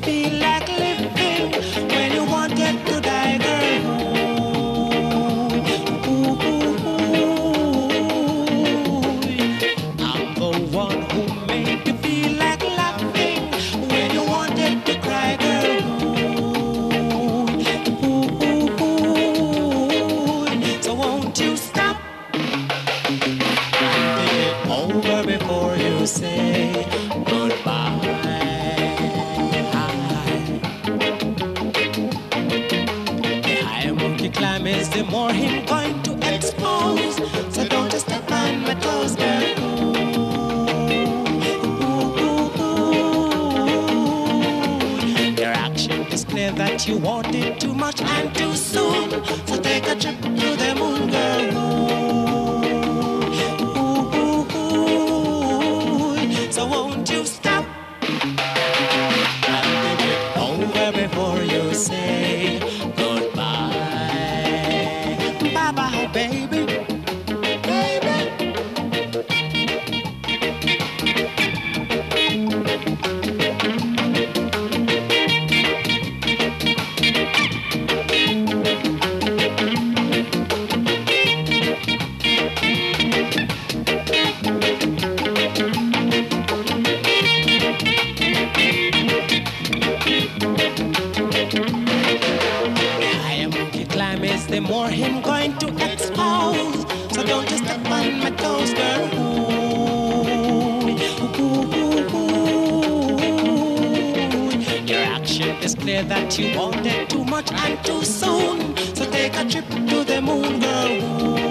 feel like living when you wanted to die, girl. Ooh, ooh, ooh. I'm the one who made you feel like laughing when you wanted to cry, girl. Ooh, ooh, ooh. So won't you stop and think it over before you say goodbye? The higher monkey climb is the more him going to expose. So don't just step on my toes, girl. Your action is clear that you want it too much and too soon. So take a trip to the moon, girl. So won't you stop and think it over before you say goodbye? Bye-bye, baby. Baby. The higher monkey climb is the more him going to expose. So don't just step on my toes, girl. Your action is clear that you wanted too much and too soon. So take a trip to the moon, girl.